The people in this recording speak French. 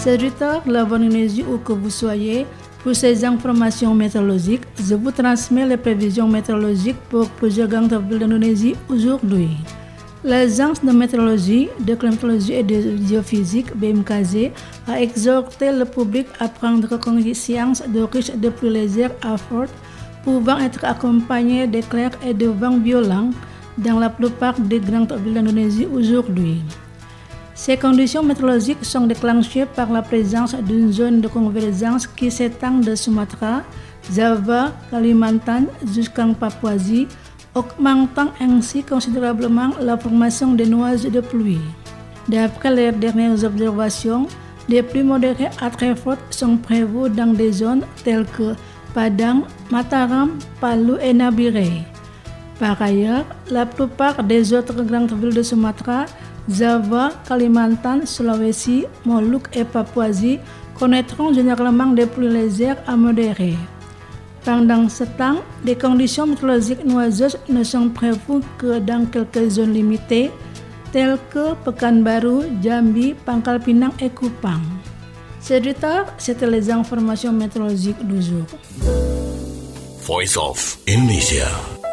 Serviteur de la Indonésie où que vous soyez, pour ces informations météorologiques, je vous transmets les prévisions météorologiques pour plusieurs grandes villes d'Indonésie aujourd'hui. L'Agence de météorologie, de climatologie et de géophysique, BMKG, a exhorté le public à prendre conscience de risques de pluies légères à fortes, pouvant être accompagnés d'éclairs et de vents violents dans la plupart des grandes villes d'Indonésie aujourd'hui. Ces conditions météorologiques sont déclenchées par la présence d'une zone de convergence qui s'étend de Sumatra, Java, Kalimantan jusqu'en Papouasie, augmentant ainsi considérablement la formation des nuages de pluie. D'après les dernières observations, des pluies modérées à très fortes sont prévues dans des zones telles que Padang, Mataram, Palu et Nabire. Par ailleurs, la plupart des autres grandes villes de Sumatra, Java, Kalimantan, Sulawesi, Moluques et Papouasie connaîtront généralement des pluies légères à modérées. Pendant ce temps, des conditions météorologiques nuageuses ne sont prévues que dans quelques zones limitées, telles que Pekanbaru, Jambi, Pangkal Pinang et Kupang. C'était les informations météorologiques du jour. Voice of Indonesia.